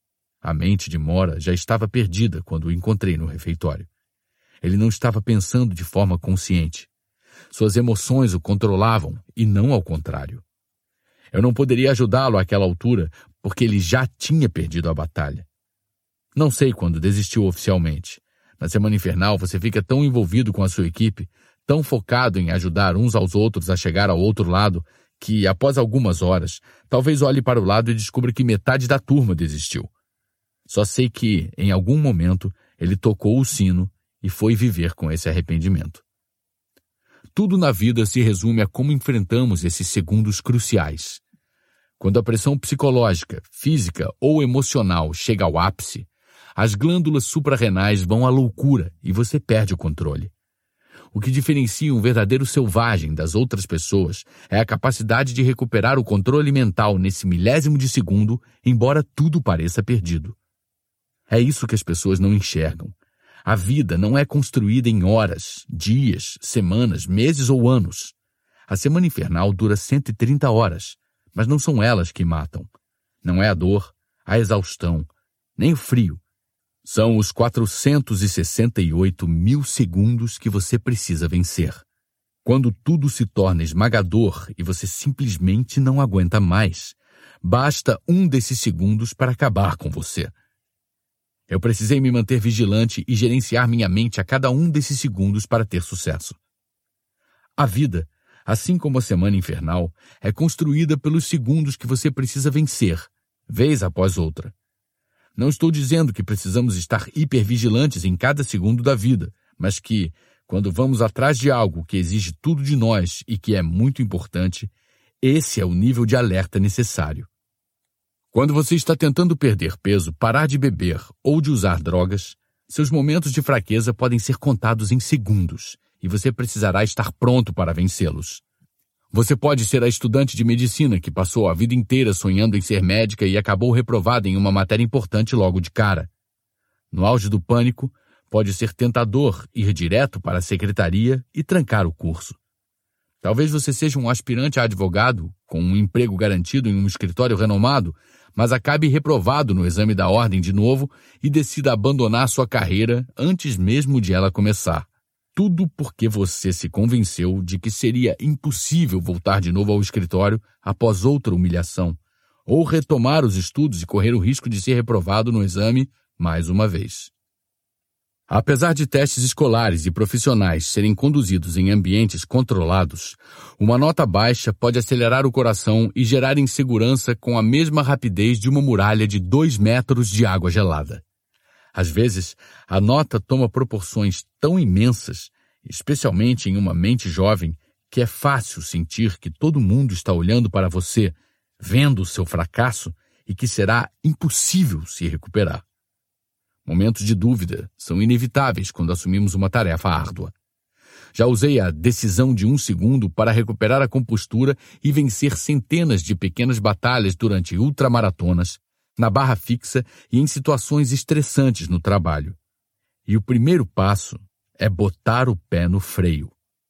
A mente de Mora já estava perdida quando o encontrei no refeitório. Ele não estava pensando de forma consciente. Suas emoções o controlavam e não ao contrário. Eu não poderia ajudá-lo àquela altura porque ele já tinha perdido a batalha. Não sei quando desistiu oficialmente. Na Semana Infernal você fica tão envolvido com a sua equipe, tão focado em ajudar uns aos outros a chegar ao outro lado, que após algumas horas, talvez olhe para o lado e descubra que metade da turma desistiu. Só sei que, em algum momento, ele tocou o sino e foi viver com esse arrependimento. Tudo na vida se resume a como enfrentamos esses segundos cruciais. Quando a pressão psicológica, física ou emocional chega ao ápice, as glândulas suprarrenais vão à loucura e você perde o controle. O que diferencia um verdadeiro selvagem das outras pessoas é a capacidade de recuperar o controle mental nesse milésimo de segundo, embora tudo pareça perdido. É isso que as pessoas não enxergam. A vida não é construída em horas, dias, semanas, meses ou anos. A Semana Infernal dura cento e trinta horas, mas não são elas que matam. Não é a dor, a exaustão, nem o frio. São os quatrocentos e sessenta e oito mil segundos que você precisa vencer. Quando tudo se torna esmagador e você simplesmente não aguenta mais, basta um desses segundos para acabar com você. Eu precisei me manter vigilante e gerenciar minha mente a cada um desses segundos para ter sucesso. A vida, assim como a Semana Infernal, é construída pelos segundos que você precisa vencer, vez após outra. Não estou dizendo que precisamos estar hipervigilantes em cada segundo da vida, mas que, quando vamos atrás de algo que exige tudo de nós e que é muito importante, esse é o nível de alerta necessário. Quando você está tentando perder peso, parar de beber ou de usar drogas, seus momentos de fraqueza podem ser contados em segundos e você precisará estar pronto para vencê-los. Você pode ser a estudante de medicina que passou a vida inteira sonhando em ser médica e acabou reprovada em uma matéria importante logo de cara. No auge do pânico, pode ser tentador ir direto para a secretaria e trancar o curso. Talvez você seja um aspirante a advogado, com um emprego garantido em um escritório renomado, mas acabe reprovado no exame da ordem de novo e decida abandonar sua carreira antes mesmo de ela começar. Tudo porque você se convenceu de que seria impossível voltar de novo ao escritório após outra humilhação, ou retomar os estudos e correr o risco de ser reprovado no exame mais uma vez. Apesar de testes escolares e profissionais serem conduzidos em ambientes controlados, uma nota baixa pode acelerar o coração e gerar insegurança com a mesma rapidez de uma muralha de dois metros de água gelada. Às vezes, a nota toma proporções tão imensas, especialmente em uma mente jovem, que é fácil sentir que todo mundo está olhando para você, vendo o seu fracasso e que será impossível se recuperar. Momentos de dúvida são inevitáveis quando assumimos uma tarefa árdua. Já usei a decisão de um segundo para recuperar a compostura e vencer centenas de pequenas batalhas durante ultramaratonas, na barra fixa e em situações estressantes no trabalho. E o primeiro passo é botar o pé no freio.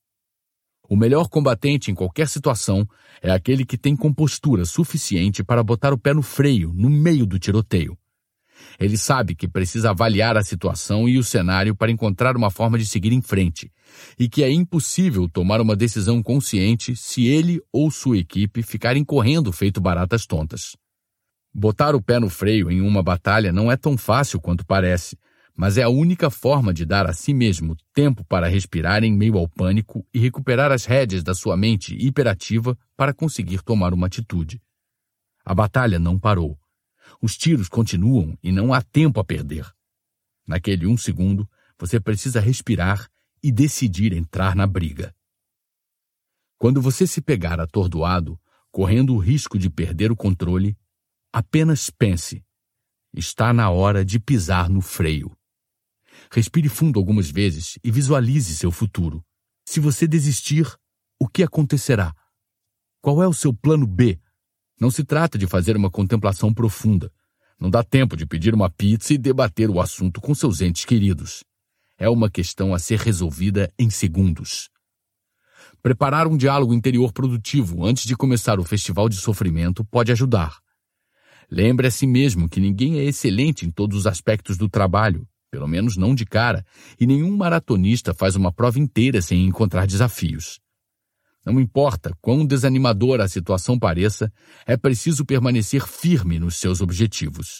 O melhor combatente em qualquer situação é aquele que tem compostura suficiente para botar o pé no freio no meio do tiroteio. Ele sabe que precisa avaliar a situação e o cenário para encontrar uma forma de seguir em frente, e que é impossível tomar uma decisão consciente se ele ou sua equipe ficarem correndo feito baratas tontas. Botar o pé no freio em uma batalha não é tão fácil quanto parece, mas é a única forma de dar a si mesmo tempo para respirar em meio ao pânico e recuperar as rédeas da sua mente hiperativa para conseguir tomar uma atitude. A batalha não parou. Os tiros continuam e não há tempo a perder. Naquele um segundo, você precisa respirar e decidir entrar na briga. Quando você se pegar atordoado, correndo o risco de perder o controle, apenas pense: está na hora de pisar no freio. Respire fundo algumas vezes e visualize seu futuro. Se você desistir, o que acontecerá? Qual é o seu plano B? Não se trata de fazer uma contemplação profunda. Não dá tempo de pedir uma pizza e debater o assunto com seus entes queridos. É uma questão a ser resolvida em segundos. Preparar um diálogo interior produtivo antes de começar o festival de sofrimento pode ajudar. Lembre a si mesmo que ninguém é excelente em todos os aspectos do trabalho, pelo menos não de cara, e nenhum maratonista faz uma prova inteira sem encontrar desafios. Não importa quão desanimadora a situação pareça, é preciso permanecer firme nos seus objetivos.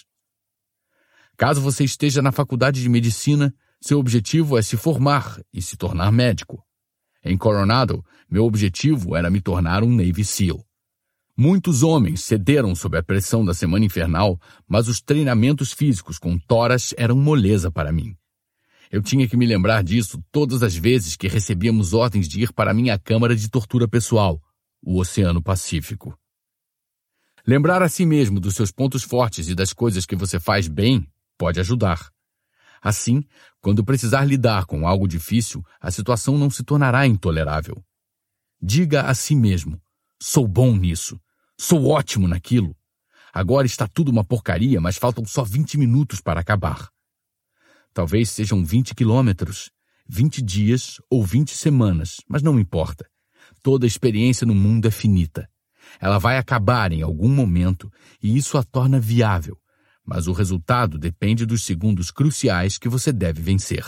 Caso você esteja na faculdade de medicina, seu objetivo é se formar e se tornar médico. Em Coronado, meu objetivo era me tornar um Navy SEAL. Muitos homens cederam sob a pressão da semana infernal, mas os treinamentos físicos com toras eram moleza para mim. Eu tinha que me lembrar disso todas as vezes que recebíamos ordens de ir para a minha câmara de tortura pessoal, o Oceano Pacífico. Lembrar a si mesmo dos seus pontos fortes e das coisas que você faz bem pode ajudar. Assim, quando precisar lidar com algo difícil, a situação não se tornará intolerável. Diga a si mesmo: sou bom nisso, sou ótimo naquilo. Agora está tudo uma porcaria, mas faltam só vinte minutos para acabar. Talvez sejam vinte quilômetros, vinte dias ou vinte semanas, mas não importa. Toda experiência no mundo é finita. Ela vai acabar em algum momento e isso a torna viável, mas o resultado depende dos segundos cruciais que você deve vencer.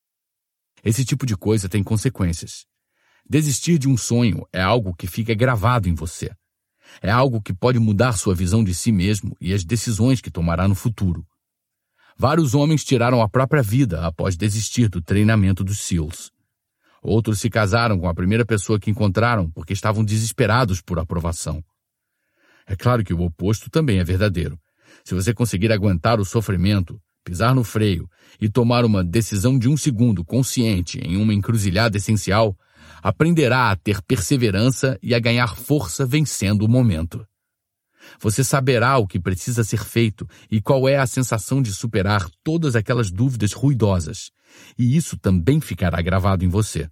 Esse tipo de coisa tem consequências. Desistir de um sonho é algo que fica gravado em você. É algo que pode mudar sua visão de si mesmo e as decisões que tomará no futuro. Vários homens tiraram a própria vida após desistir do treinamento dos SEALs. Outros se casaram com a primeira pessoa que encontraram porque estavam desesperados por aprovação. É claro que o oposto também é verdadeiro. Se você conseguir aguentar o sofrimento, pisar no freio e tomar uma decisão de um segundo consciente em uma encruzilhada essencial, aprenderá a ter perseverança e a ganhar força vencendo o momento. Você saberá o que precisa ser feito e qual é a sensação de superar todas aquelas dúvidas ruidosas, e isso também ficará gravado em você.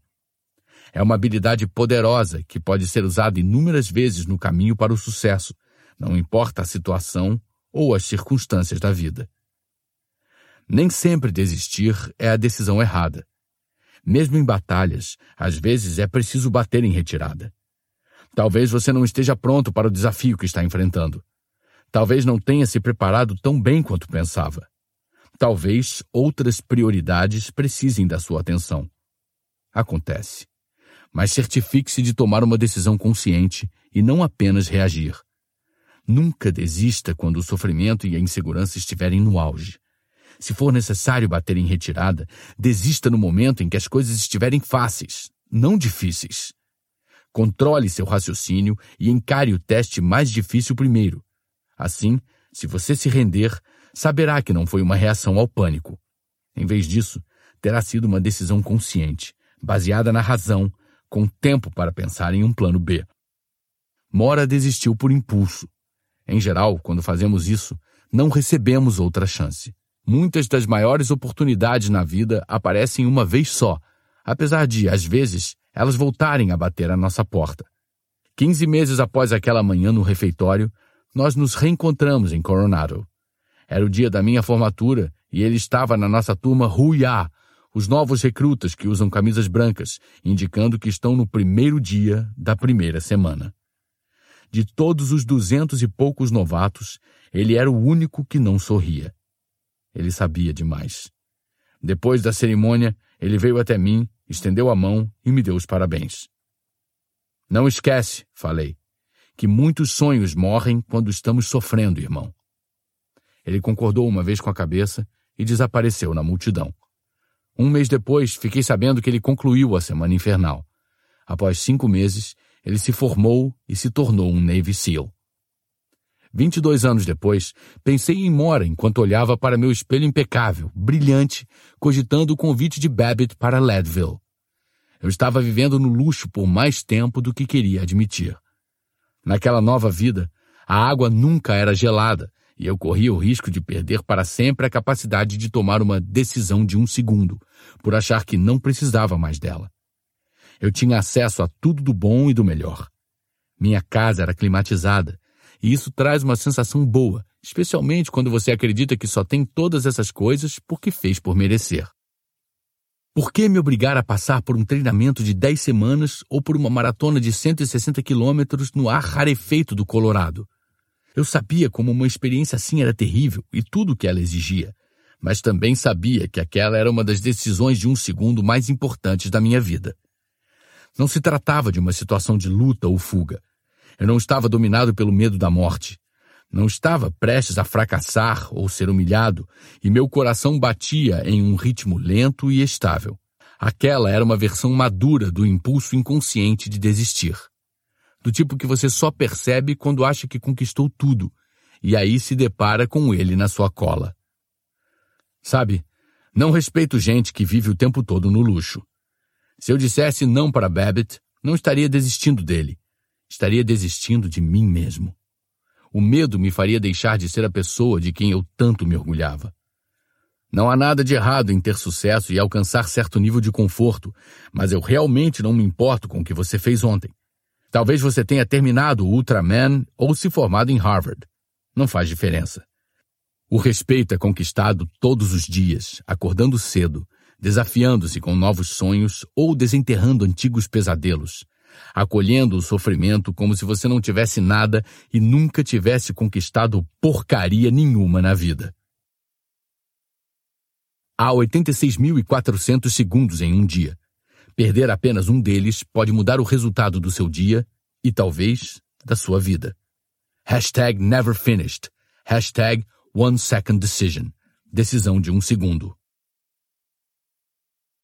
É uma habilidade poderosa que pode ser usada inúmeras vezes no caminho para o sucesso, não importa a situação ou as circunstâncias da vida. Nem sempre desistir é a decisão errada. Mesmo em batalhas, às vezes é preciso bater em retirada. Talvez você não esteja pronto para o desafio que está enfrentando. Talvez não tenha se preparado tão bem quanto pensava. Talvez outras prioridades precisem da sua atenção. Acontece. Mas certifique-se de tomar uma decisão consciente e não apenas reagir. Nunca desista quando o sofrimento e a insegurança estiverem no auge. Se for necessário bater em retirada, desista no momento em que as coisas estiverem fáceis, não difíceis. Controle seu raciocínio e encare o teste mais difícil primeiro. Assim, se você se render, saberá que não foi uma reação ao pânico. Em vez disso, terá sido uma decisão consciente, baseada na razão, com tempo para pensar em um plano B. Mora desistiu por impulso. Em geral, quando fazemos isso, não recebemos outra chance. Muitas das maiores oportunidades na vida aparecem uma vez só, apesar de, às vezes, elas voltarem a bater à nossa porta. Quinze meses após aquela manhã no refeitório, nós nos reencontramos em Coronado. Era o dia da minha formatura e ele estava na nossa turma Huiá, os novos recrutas que usam camisas brancas, indicando que estão no primeiro dia da primeira semana. De todos os duzentos e poucos novatos, ele era o único que não sorria. Ele sabia demais. Depois da cerimônia, ele veio até mim, estendeu a mão e me deu os parabéns. Não esquece, falei, que muitos sonhos morrem quando estamos sofrendo, irmão. Ele concordou uma vez com a cabeça e desapareceu na multidão. Um mês depois, fiquei sabendo que ele concluiu a Semana Infernal. Após cinco meses, ele se formou e se tornou um Navy SEAL. Vinte e dois anos depois, pensei em ir embora enquanto olhava para meu espelho impecável, brilhante, cogitando o convite de Babbitt para Leadville. Eu estava vivendo no luxo por mais tempo do que queria admitir. Naquela nova vida, a água nunca era gelada e eu corria o risco de perder para sempre a capacidade de tomar uma decisão de um segundo, por achar que não precisava mais dela. Eu tinha acesso a tudo do bom e do melhor. Minha casa era climatizada, e isso traz uma sensação boa, especialmente quando você acredita que só tem todas essas coisas porque fez por merecer. Por que me obrigar a passar por um treinamento de dez semanas ou por uma maratona de cento e sessenta quilômetros no ar rarefeito do Colorado? Eu sabia como uma experiência assim era terrível e tudo o que ela exigia, mas também sabia que aquela era uma das decisões de um segundo mais importantes da minha vida. Não se tratava de uma situação de luta ou fuga. Eu não estava dominado pelo medo da morte. Não estava prestes a fracassar ou ser humilhado, e meu coração batia em um ritmo lento e estável. Aquela era uma versão madura do impulso inconsciente de desistir. Do tipo que você só percebe quando acha que conquistou tudo, e aí se depara com ele na sua cola. Sabe, não respeito gente que vive o tempo todo no luxo. Se eu dissesse não para Babbitt, não estaria desistindo dele. Estaria desistindo de mim mesmo. O medo me faria deixar de ser a pessoa de quem eu tanto me orgulhava. Não há nada de errado em ter sucesso e alcançar certo nível de conforto, mas eu realmente não me importo com o que você fez ontem. Talvez você tenha terminado o Ultraman ou se formado em Harvard. Não faz diferença. O respeito é conquistado todos os dias, acordando cedo, desafiando-se com novos sonhos ou desenterrando antigos pesadelos, acolhendo o sofrimento como se você não tivesse nada e nunca tivesse conquistado porcaria nenhuma na vida. Há oitenta e seis mil e quatrocentos segundos em um dia. Perder apenas um deles pode mudar o resultado do seu dia e, talvez, da sua vida. Hashtag never finished. Hashtag one second decision. Decisão de um segundo.